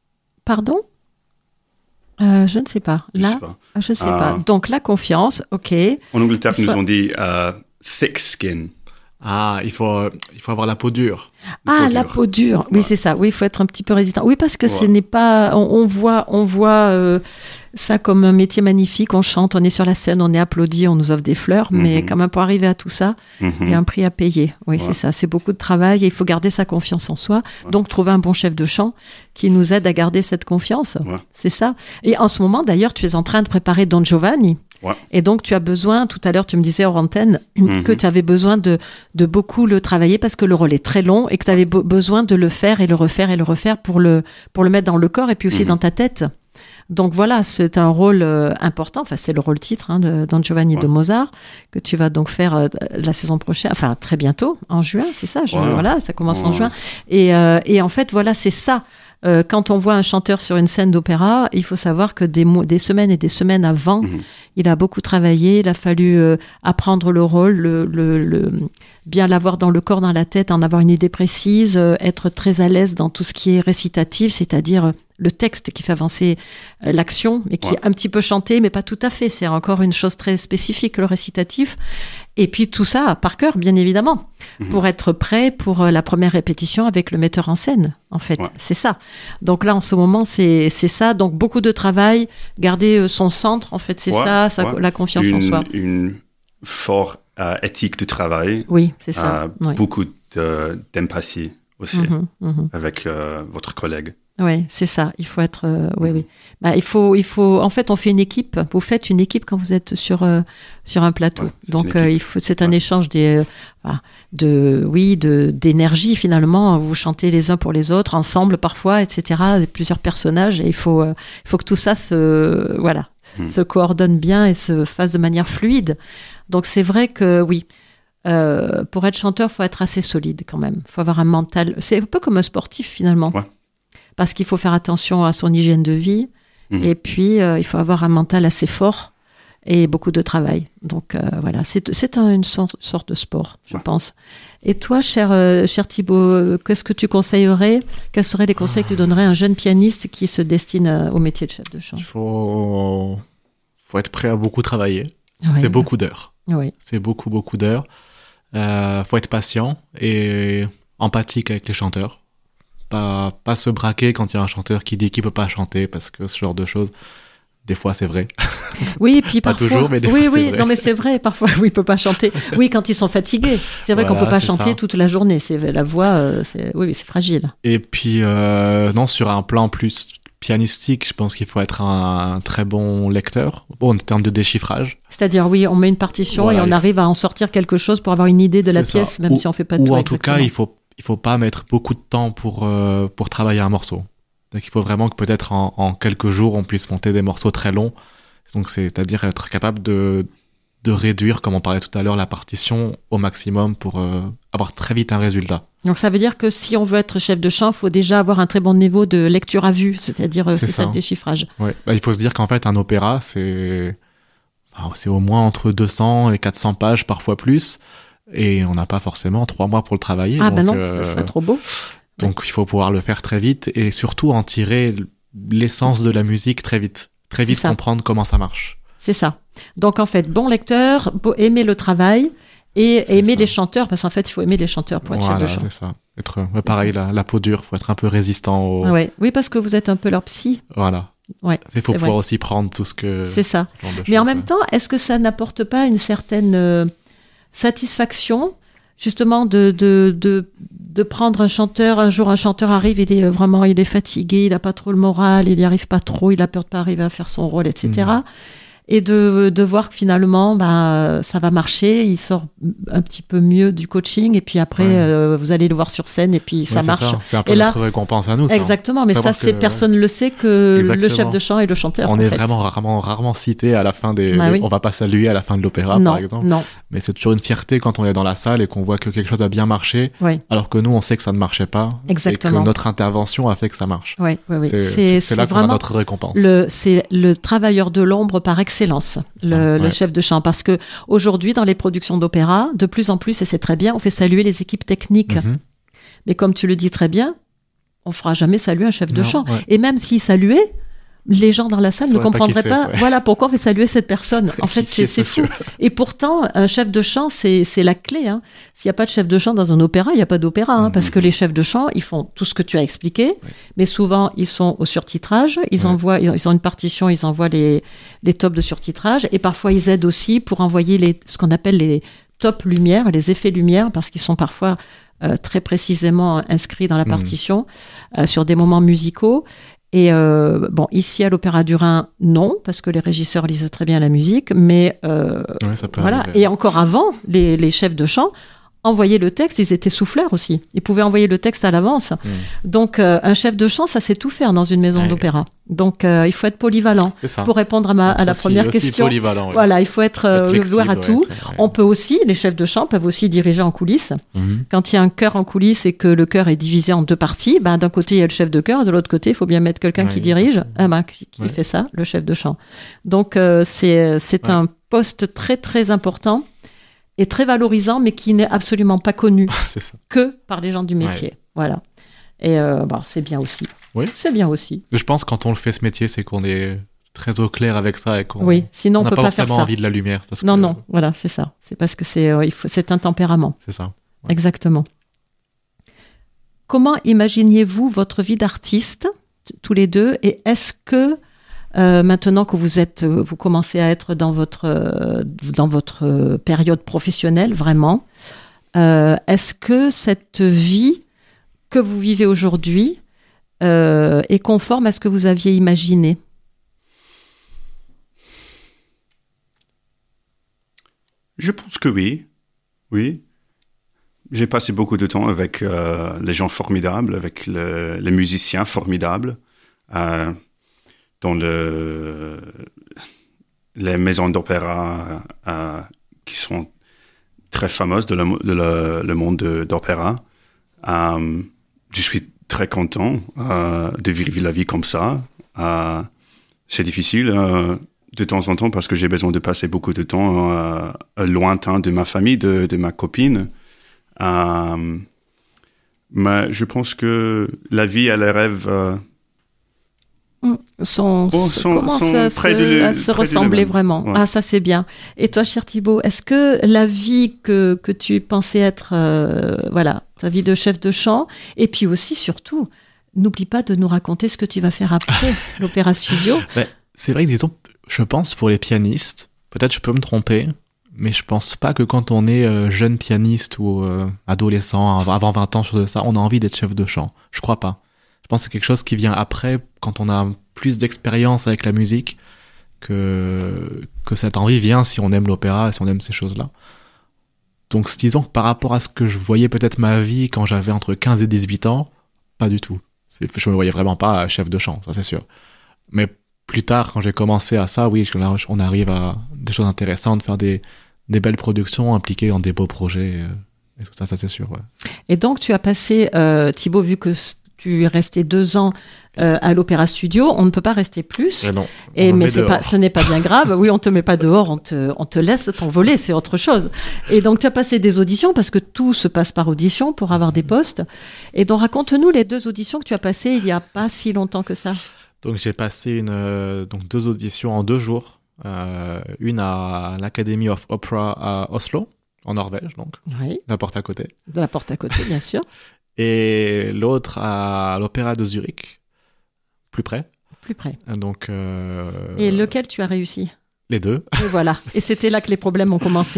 Je ne sais pas. Là, je ne sais pas. Donc la confiance, ok. En Angleterre, nous ont dit thick skin. Ah, il faut avoir la peau dure. La peau dure. Oui, c'est ça. Oui, il faut être un petit peu résistant. Oui, parce que ce n'est pas. On voit ça comme un métier magnifique. On chante, on est sur la scène, on est applaudi, on nous offre des fleurs. Mais quand même, pour arriver à tout ça, il y a un prix à payer. Oui, c'est ça. C'est beaucoup de travail et il faut garder sa confiance en soi. Donc, trouver un bon chef de chant qui nous aide à garder cette confiance. C'est ça. Et en ce moment, d'ailleurs, tu es en train de préparer Don Giovanni. Et donc, tu as besoin, tout à l'heure, tu me disais hors antenne, que tu avais besoin de beaucoup le travailler parce que le rôle est très long et que tu avais besoin de le faire et le refaire pour le mettre dans le corps et puis aussi dans ta tête. Donc voilà, c'est un rôle important, enfin c'est le rôle titre de Don Giovanni de Mozart que tu vas donc faire la saison prochaine, enfin très bientôt, en juin, c'est ça, voilà, ça commence en juin. Et en fait, voilà, c'est ça. Quand on voit un chanteur sur une scène d'opéra, il faut savoir que des semaines et des semaines avant, il a beaucoup travaillé, il a fallu apprendre le rôle, bien l'avoir dans le corps, dans la tête, en avoir une idée précise, être très à l'aise dans tout ce qui est récitatif, c'est-à-dire le texte qui fait avancer l'action, mais qui est un petit peu chanté, mais pas tout à fait. C'est encore une chose très spécifique, le récitatif. Et puis tout ça par cœur, bien évidemment, pour être prêt pour la première répétition avec le metteur en scène, en fait. C'est ça. Donc là, en ce moment, c'est ça. Donc beaucoup de travail, garder son centre, en fait, c'est ça, la confiance en soi. Une forte éthique du travail. Oui, c'est ça. Beaucoup d'empathie aussi avec votre collègue. Oui, c'est ça. Il faut être. Oui. Bah, il faut. En fait, on fait une équipe. Vous faites une équipe quand vous êtes sur un plateau. Donc, c'est un échange d'énergie finalement. Vous chantez les uns pour les autres, ensemble parfois, etc. Plusieurs personnages. Et il faut que tout ça se coordonne bien et se fasse de manière fluide. Donc, c'est vrai que oui. Pour être chanteur, il faut être assez solide quand même. Il faut avoir un mental. C'est un peu comme un sportif finalement. Parce qu'il faut faire attention à son hygiène de vie. Et puis, il faut avoir un mental assez fort et beaucoup de travail. Donc, voilà, c'est une sorte de sport, je pense. Et toi, cher Thibaut, qu'est-ce que tu conseillerais? Quels seraient les conseils que tu donnerais à un jeune pianiste qui se destine au métier de chef de chant? Il faut être prêt à beaucoup travailler. C'est beaucoup d'heures. C'est beaucoup d'heures. Faut être patient et empathique avec les chanteurs. Pas se braquer quand il y a un chanteur qui dit qu'il peut pas chanter, parce que ce genre de choses, des fois c'est vrai. Oui, et puis pas parfois, toujours, mais des fois c'est vrai. Non mais c'est vrai, parfois il peut pas chanter. Oui, quand ils sont fatigués, c'est vrai qu'on peut pas chanter toute la journée. C'est la voix, c'est fragile. Et puis sur un plan plus pianistique, je pense qu'il faut être un très bon lecteur, en termes de déchiffrage. C'est-à-dire, on met une partition et on arrive à en sortir quelque chose pour avoir une idée de la pièce, même si on fait pas tout. Ou en tout cas, il faut pas mettre beaucoup de temps pour travailler un morceau. Donc il faut vraiment que peut-être en quelques jours, on puisse monter des morceaux très longs. Donc c'est-à-dire être capable de réduire, comme on parlait tout à l'heure, la partition au maximum pour avoir très vite un résultat. Donc ça veut dire que si on veut être chef de chant, il faut déjà avoir un très bon niveau de lecture à vue, c'est-à-dire c'est ça le déchiffrage. Ouais. Il faut se dire qu'en fait un opéra, c'est au moins entre 200 et 400 pages, parfois plus. Et on n'a pas forcément 3 mois pour le travailler. Ah donc, non, ça serait trop beau. Donc il faut pouvoir le faire très vite et surtout en tirer l'essence de la musique très vite. Très vite comprendre comment ça marche. C'est ça. Donc en fait, bon lecteur, aimer le travail et aimer les chanteurs, parce qu'en fait il faut aimer les chanteurs pour être chef de chant. C'est ça. Pareil, la peau dure, il faut être un peu résistant au... Oui, parce que vous êtes un peu leur psy. Voilà. Il faut pouvoir aussi prendre tout ce que... C'est ça. Mais en même temps, est-ce que ça n'apporte pas une certaine... satisfaction justement de prendre un chanteur. Un jour un chanteur arrive, il est fatigué, il n'a pas trop le moral, il n'y arrive pas trop, il a peur de pas arriver à faire son rôle, etc. Et de voir que finalement ça va marcher, il sort un petit peu mieux du coaching et puis après vous allez le voir sur scène et puis ça marche. C'est un peu notre récompense à nous. Exactement, mais ça c'est personne ne le sait que le chef de chant et le chanteur. On est vraiment rarement cité à la fin des... On va pas saluer à la fin de l'opéra par exemple. Non. Mais c'est toujours une fierté quand on est dans la salle et qu'on voit que quelque chose a bien marché, alors que nous on sait que ça ne marchait pas. Exactement. Et que notre intervention a fait que ça marche. Oui. C'est là qu'on a notre récompense. C'est le travailleur de l'ombre par excellence, le chef de chant, parce que aujourd'hui dans les productions d'opéra, de plus en plus, et c'est très bien, on fait saluer les équipes techniques. Mais comme tu le dis très bien, on fera jamais saluer un chef de chant. Et même s'il saluait, les gens dans la salle ne comprendraient pas. Voilà pourquoi on fait saluer cette personne. En fait, c'est fou. Et pourtant, un chef de chant, c'est la clé. Hein. S'il n'y a pas de chef de chant dans un opéra, il n'y a pas d'opéra. Hein, parce que les chefs de chant, ils font tout ce que tu as expliqué, mais souvent, ils sont au surtitrage. Ils ont une partition, ils envoient les tops de surtitrage. Et parfois, ils aident aussi pour envoyer ce qu'on appelle les tops lumière, les effets lumière, parce qu'ils sont parfois très précisément inscrits dans la partition sur des moments musicaux. Et ici à l'Opéra du Rhin, non, parce que les régisseurs lisent très bien la musique, mais ça peut voilà. arriver. Et encore avant, les chefs de chant envoyaient le texte, ils étaient souffleurs aussi. Ils pouvaient envoyer le texte à l'avance. Donc un chef de chant, ça sait tout faire dans une maison d'opéra. Donc il faut être polyvalent pour répondre à la première question. Voilà, il faut être vouloir à tout. On peut aussi, les chefs de chant peuvent aussi diriger en coulisses. Quand il y a un chœur en coulisses et que le chœur est divisé en deux parties, d'un côté il y a le chef de chœur, de l'autre côté il faut bien mettre quelqu'un qui dirige, qui fait ça, le chef de chant. Donc c'est un poste très très important et très valorisant, mais qui n'est absolument pas connu que par les gens du métier. Voilà. Et c'est bien aussi. Oui. C'est bien aussi. Je pense que quand on le fait ce métier, c'est qu'on est très au clair avec ça et qu'on sinon on n'a peut pas pas faire forcément ça. envie de la lumière. Parce non, voilà, c'est ça. C'est parce que c'est un tempérament. C'est ça. Ouais. Exactement. Comment imaginiez-vous votre vie d'artiste, tous les deux, et est-ce que maintenant que vous commencez à être dans votre période professionnelle, vraiment, est-ce que cette vie que vous vivez aujourd'hui est conforme à ce que vous aviez imaginé? Je pense que oui. Oui. J'ai passé beaucoup de temps avec les gens formidables, avec les musiciens formidables, dans les maisons d'opéra qui sont très fameuses dans le monde d'opéra. Je suis très content de vivre la vie comme ça. C'est difficile de temps en temps parce que j'ai besoin de passer beaucoup de temps lointain de ma famille, de ma copine. Mais je pense que la vie et les rêves commencent à se ressembler vraiment. Ouais. Ah, ça c'est bien. Et toi, cher Thibaut, est-ce que la vie que tu pensais être, ta vie de chef de chant, et puis aussi, surtout, n'oublie pas de nous raconter ce que tu vas faire après l'Opéra Studio. C'est vrai que, disons, je pense pour les pianistes, peut-être je peux me tromper, mais je pense pas que quand on est jeune pianiste ou adolescent, avant 20 ans sur ça, on a envie d'être chef de chant. Je crois pas. Je pense que c'est quelque chose qui vient après, quand on a plus d'expérience avec la musique, que cette envie vient si on aime l'opéra, si on aime ces choses-là. Donc disons que par rapport à ce que je voyais peut-être ma vie quand j'avais entre 15 et 18 ans, pas du tout. Je me voyais vraiment pas chef de chant, ça c'est sûr. Mais plus tard, quand j'ai commencé à ça, oui, on arrive à des choses intéressantes, faire des belles productions, impliquées dans des beaux projets, et tout ça c'est sûr. Ouais. Et donc tu as passé, Thibaut, vu que tu es resté 2 ans à l'Opéra Studio, on ne peut pas rester plus. Non, mais ce n'est pas bien grave. Oui, on te met pas dehors, on te laisse t'envoler, c'est autre chose. Et donc tu as passé des auditions parce que tout se passe par audition pour avoir des postes. Et donc raconte-nous les 2 auditions que tu as passées il y a pas si longtemps que ça. Donc j'ai passé 2 auditions en 2 jours. Une à l'Academy of Opera à Oslo, en Norvège, donc. Oui. La porte à côté. La porte à côté, bien sûr. Et l'autre à l'Opéra de Zurich, plus près. Plus près. Donc, et lequel tu as réussi? Les 2. Et voilà. Et c'était là que les problèmes ont commencé.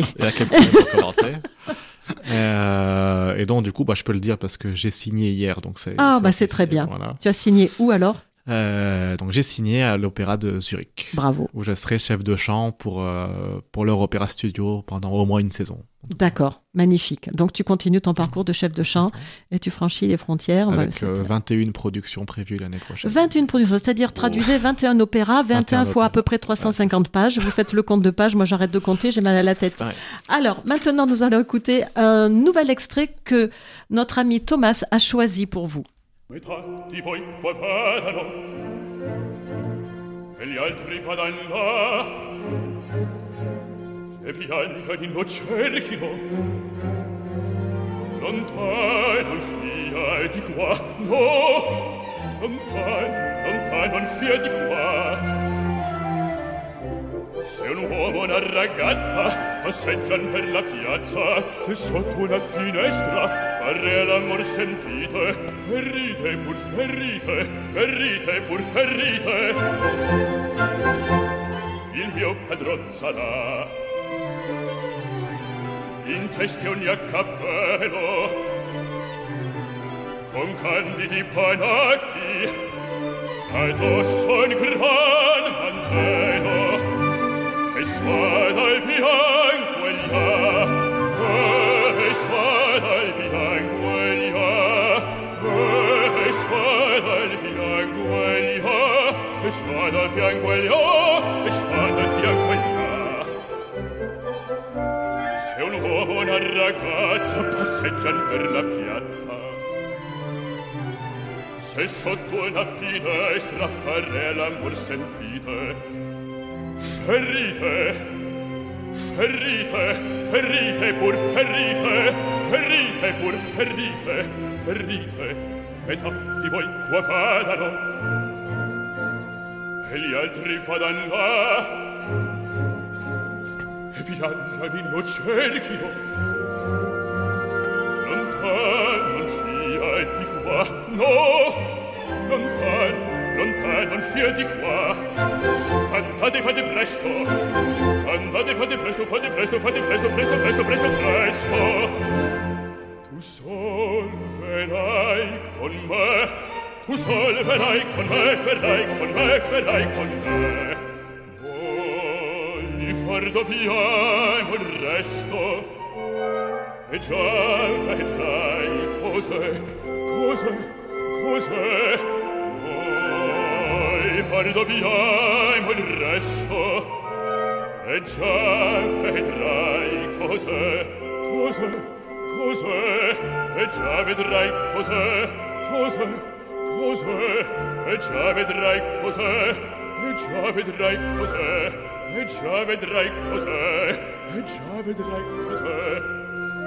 Et donc, du coup, je peux le dire parce que j'ai signé hier. Donc c'est très bien. Voilà. Tu as signé où alors? Donc j'ai signé à l'Opéra de Zurich. Bravo. Où je serai chef de chant pour leur Opéra Studio pendant au moins une saison. D'accord, magnifique. Donc tu continues ton parcours de chef de chant et tu franchis les frontières. Avec 21 productions prévues l'année prochaine. 21 productions, c'est-à-dire traduisez 21 opéras, 21 fois à peu près 350 pages. Vous faites le compte de pages, moi j'arrête de compter, j'ai mal à la tête. Ouais. Alors maintenant nous allons écouter un nouvel extrait que notre ami Thomas a choisi pour vous. E gli altri fadanno e piangano lo cerchino lontano il fia e di qua no Lontan, non fia di qua. Se un uomo o una ragazza passeggian per la piazza, se sotto una finestra parre l'amor sentite, ferite pur ferite, ferite pur ferite. Il mio padron sarà in testa ogni a cappello, con candidi panacchi, addosso un gran mantello, e spada al fianco egli ha, e spada al fianco egli ha, e spada al fianco egli ha, e spada al fianco egli ha, e spada al fianco egli ha. Se un uomo o una ragazza passeggian per la piazza, se sotto una finestra farre l'amor sentite, ferite, ferite, ferite pur ferite, ferite pur ferite, ferite, metà di voi qua vadano, e gli altri vadan là, e piangano in lo cerchino, lontan non fia e di qua, no, lontan, lontan non fia di qua. Andate, fate presto, andate, fate presto, fate presto, fate presto, presto, presto, presto, presto. Tu sol verrai con me, tu sol verrai con me, verrai con me, verrai con me. Noi far dobbiamo il resto, e già vedrai cos'è, cos'è, cos'è. Noi far dobbiamo il resto, e già vedrai cos'è, cos'è, cos'è, e già vedrai cos'è, cos'è, cos'è, e già vedrai cos'è, e già vedrai cos'è, e già vedrai cos'è, e già vedrai cos'è.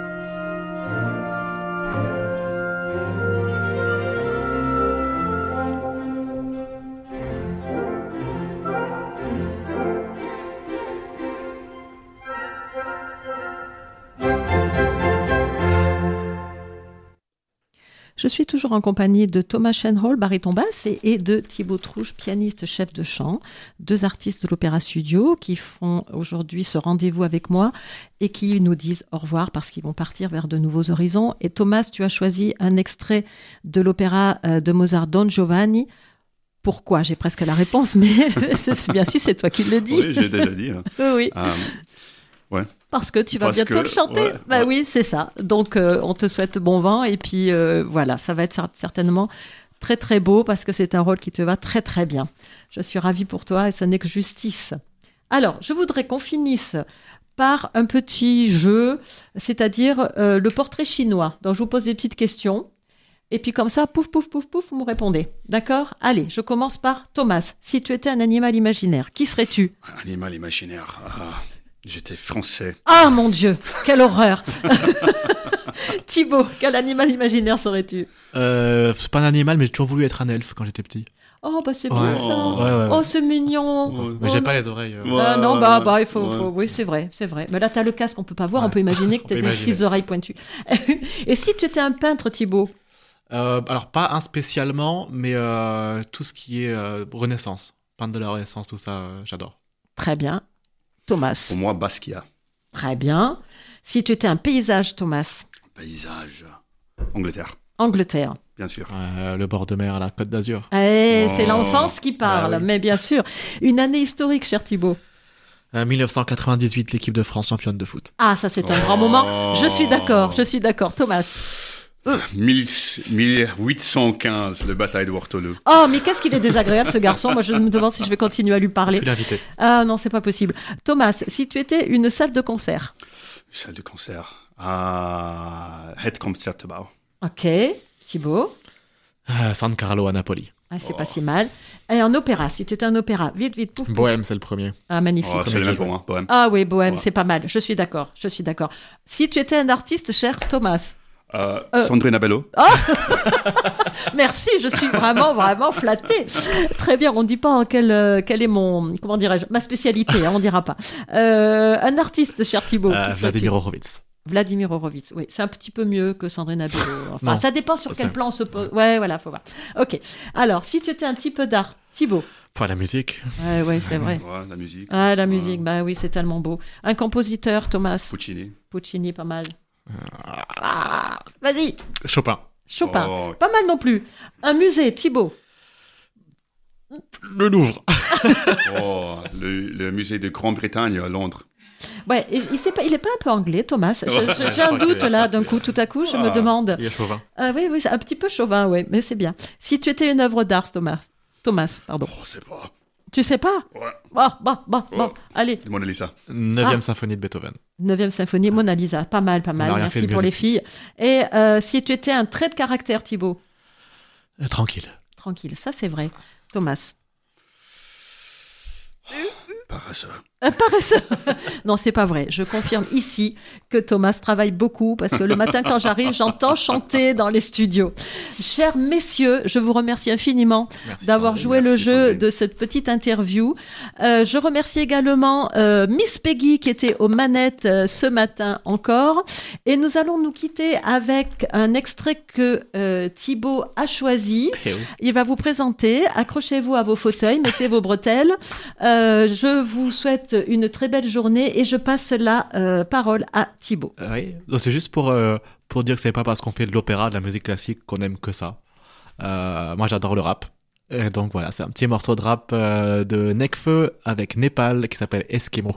Je suis toujours en compagnie de Thomas Schenhol, baryton basse, et de Thibaut Trouche, pianiste chef de chant, deux artistes de l'Opéra Studio qui font aujourd'hui ce rendez-vous avec moi et qui nous disent au revoir parce qu'ils vont partir vers de nouveaux horizons. Et Thomas, tu as choisi un extrait de l'opéra de Mozart, Don Giovanni. Pourquoi ? J'ai presque la réponse, mais c'est bien sûr, c'est toi qui le dis. Oui, j'ai déjà dit. Oui. Ouais. Parce que tu vas bientôt le chanter. Ouais, bah ouais. Oui, c'est ça. Donc, on te souhaite bon vent. Et puis, voilà, ça va être certainement très, très beau parce que c'est un rôle qui te va très, très bien. Je suis ravie pour toi et ça n'est que justice. Alors, je voudrais qu'on finisse par un petit jeu, c'est-à-dire le portrait chinois. Donc, je vous pose des petites questions. Et puis, comme ça, pouf, pouf, pouf, pouf, vous me répondez. D'accord ? Allez, je commence par Thomas. Si tu étais un animal imaginaire, qui serais-tu ? Un animal imaginaire. J'étais français. Ah mon Dieu, quelle horreur. Thibaut, quel animal imaginaire serais-tu ? C'est pas un animal, mais j'ai toujours voulu être un elfe quand j'étais petit. Oh, bah c'est bien ça. Ouais. Oh, c'est mignon. Mais j'ai pas les oreilles. Non, il faut. Oui, c'est vrai. Mais là, t'as le casque, on peut pas voir. On peut imaginer que t'as des petites oreilles pointues. Et si tu étais un peintre, Thibaut ? Alors, pas un spécialement, mais tout ce qui est Renaissance. Peintre de la Renaissance, tout ça, j'adore. Très bien. Thomas. Pour moi, Basquiat. Très bien. Si tu étais un paysage, Thomas. Paysage. Angleterre. Angleterre. Bien sûr. Le bord de mer, la Côte d'Azur. C'est l'enfance qui parle, bah oui. Mais bien sûr. Une année historique, cher Thibaut. 1998, l'équipe de France championne de foot. Ah, ça c'est un grand moment. Je suis d'accord. Thomas. 1815, la bataille de Waterloo. Oh, mais qu'est-ce qu'il est désagréable, ce garçon. Moi, je me demande si je vais continuer à lui parler. Tu l'as invité. Ah non, c'est pas possible. Thomas, si tu étais une salle de concert. Salle de concert. Het Concertgebouw. Ok. Thibaut. San Carlo à Napoli. Ah, c'est pas si mal. Et un opéra, si tu étais un opéra. Vite, pouf. Bohème, c'est le premier. Ah, magnifique. C'est le même pour moi, Bohème. Ah oui, Bohème, c'est pas mal. Je suis d'accord. Si tu étais un artiste, cher Thomas. Sandrine Bello. Ah merci, je suis vraiment flattée. Très bien, on ne dit pas quelle est ma spécialité, on ne dira pas. Un artiste, cher Thibaut. Vladimir Horowitz. Vladimir Horowitz, oui, c'est un petit peu mieux que Sandrine Bello. Enfin, ça dépend sur quel plan on se pose. Ouais, voilà, faut voir. Ok, alors, si tu étais un type d'art, Thibaut. La musique. Ouais, c'est vrai. La musique. Ah, la musique, bah oui, c'est tellement beau. Un compositeur, Thomas. Puccini, pas mal. Vas-y. Chopin. Pas mal non plus. Un musée, Thibaut. Le Louvre. Le musée de Grande-Bretagne à Londres. Ouais, il est pas un peu anglais, Thomas. J'ai un doute là, d'un coup, tout à coup, je me demande. Il est chauvin. Oui, c'est un petit peu chauvin, oui, mais c'est bien. Si tu étais une œuvre d'art, Thomas, pardon. Je sais pas. Tu sais pas? Ouais. Bon, allez. Mona Lisa. 9e symphonie de Beethoven. 9e symphonie, Mona Lisa. Pas mal. Merci pour les filles. Et si tu étais un trait de caractère, Thibaut? Tranquille, ça c'est vrai. Thomas? Paresseux. Paresseux. Non, c'est pas vrai. Je confirme ici que Thomas travaille beaucoup parce que le matin quand j'arrive, j'entends chanter dans les studios. Chers messieurs, je vous remercie infiniment d'avoir joué le jeu de cette petite interview. Je remercie également Miss Peggy qui était aux manettes ce matin encore. Et nous allons nous quitter avec un extrait que Thibaut a choisi. Il va vous présenter. Accrochez-vous à vos fauteuils, mettez vos bretelles. Je vous souhaite une très belle journée et je passe la parole à Thibaut. Oui, donc c'est juste pour dire que c'est pas parce qu'on fait de l'opéra, de la musique classique qu'on aime que ça. Moi j'adore le rap. Et donc voilà, c'est un petit morceau de rap de Nekfeu avec Népal qui s'appelle Eskimo.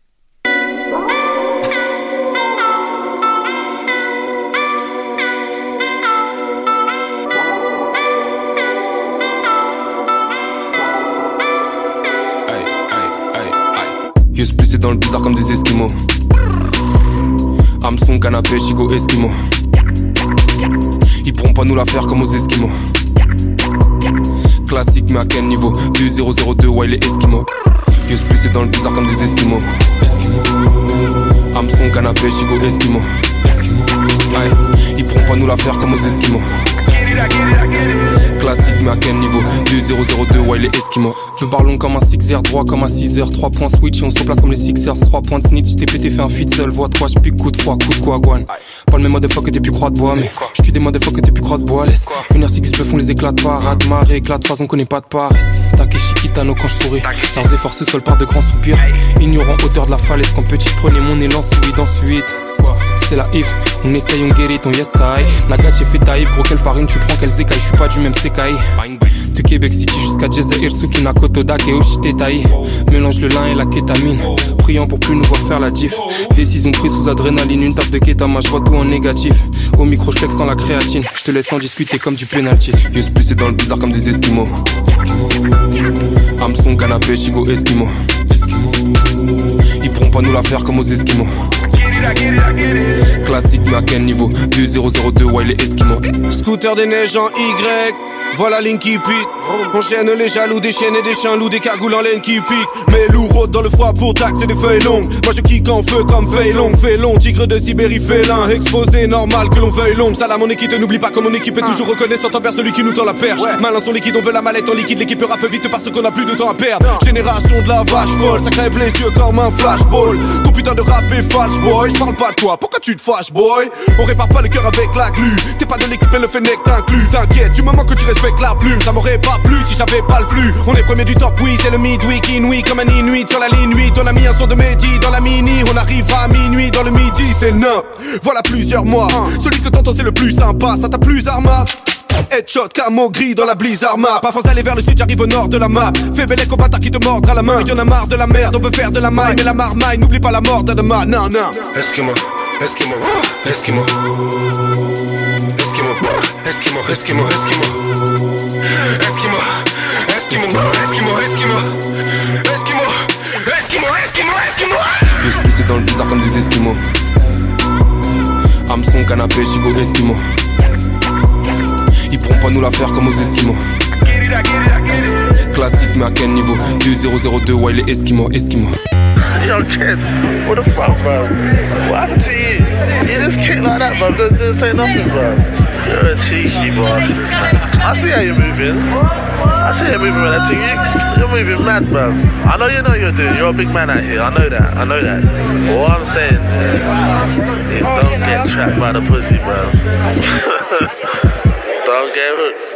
Yo c'est dans le bizarre comme des esquimaux. Hameçon, canapé, chico, esquimaux. Ils pourront pas nous la faire comme aux esquimaux. Classique mais à quel niveau? 2002, ouais les esquimaux. Yo c'est dans le bizarre comme des esquimaux. Hameçon, canapé, chico, esquimaux. Aïe, ils pourront pas nous la faire comme aux esquimaux. Classique mais à quel niveau? 2002, ouais les esquimaux. Le ballon comme un 6R, droit comme un 6R. 3 points switch et on se place comme les Sixers. 3 points de snitch, t'es pété, fait un feat seul. Voix 3, j'pique coup de froid, coup de guaguane. Pas le même mode de fois que t'es plus croix de bois. Mais j'tue des modes de fois que t'es plus croix de bois. Laisse une R6 peu font les éclats de parade. Marée, éclat de phase, on connaît pas de paresse. Takeshi Kitano quand j'souris. Leurs efforts se soldent par de grands soupirs. Ignorant hauteur de la falaise. Quand petit prenais mon élan, souris ensuite. C'est la if, on essaye, on guérit ton yes I. Nagat j'ai fait taïf, gros quelle farine tu prends, quelles écailles, j'suis pas du même sekai. De Québec City jusqu'à Jazeir, Tsukina, Kotodak et Oshite Taï. Mélange le lin et la kétamine, priant pour plus nous voir faire la diff. Décision prise sous adrénaline, une tape de kétama, j'vois tout en négatif. Au micro j'flex sans la créatine, j'te laisse en discuter comme du penalty. Yo c'est dans le bizarre comme des esquimaux. Hameçon, canapé, chico, esquimaux. Ils pourront pas nous la faire comme aux esquimaux. Classique mais à quel niveau? 2002, ouais les esquimaux. Scooter des neiges en Y, voilà ligne qui pique. On chaîne les jaloux, des chaînes et des chiens loups, des cagoules en laine qui piquent. Mes loups rôdent dans le froid pour taxer des feuilles longues. Moi je kick en feu comme feuille longue, tigre de Sibérie félin. Exposé, normal que l'on veuille l'ombre. Salam mon équipe, n'oublie pas que mon équipe est toujours reconnaissante envers celui qui nous tend la perche. Malin son liquide, on veut la mallette en liquide. L'équipe rappe vite parce qu'on a plus de temps à perdre. Génération de la vache folle, ça crève les yeux comme un flashball. Ton putain de rap est false boy, j'parle pas de toi, pourquoi tu te fâches boy? On répare pas le cœur avec la glu. T'es pas de l'équipe et le fennec t'inclut. T'inquiète, du moment que tu respectes la plume, ça m'aurait pas plu si j'avais pas le flux. On est premier du top, oui, c'est le midweek, inouï comme un inuit sur la ligne 8. On a mis un son de Mehdi dans la mini, on arrivera à minuit dans le midi, c'est neuf. Voilà plusieurs mois, celui que t'entends c'est le plus sympa, ça t'a plus arma. Headshot, camo gris dans la blizzard map. À force d'aller vers le sud, j'arrive au nord de la map. Fais belle au bâtard qui te mordra la main. Y'en a marre de la merde, on veut faire de la maille. Mais la marmaille, n'oublie pas la mort de demain, non, non. Eskimo, Eskimo, Eskimo, Eskimo, Eskimo, Eskimo, Eskimo, Eskimo, Eskimo, Eskimo, Eskimo, Eskimo, Eskimo, Eskimo, Eskimo. Je suis poussé dans le bizarre comme des esquimaux. Hameçon, canapé, chico, esquimaux. Ils pourront pas nous la faire comme aux esquimaux. Classique mais à quel niveau? 2002, ouais, les Eskimo. Yo, kid, what the fuck, bro? What happened to you? You just kick like that, bro. Didn't say nothing, bro. You're a cheeky bastard, man. I see how you're moving. I see how you're moving with that thing. You're moving mad, bro. I know you know what you're doing. You're a big man out here. I know that. But what I'm saying is don't get trapped by the pussy, bro. Don't get hooked.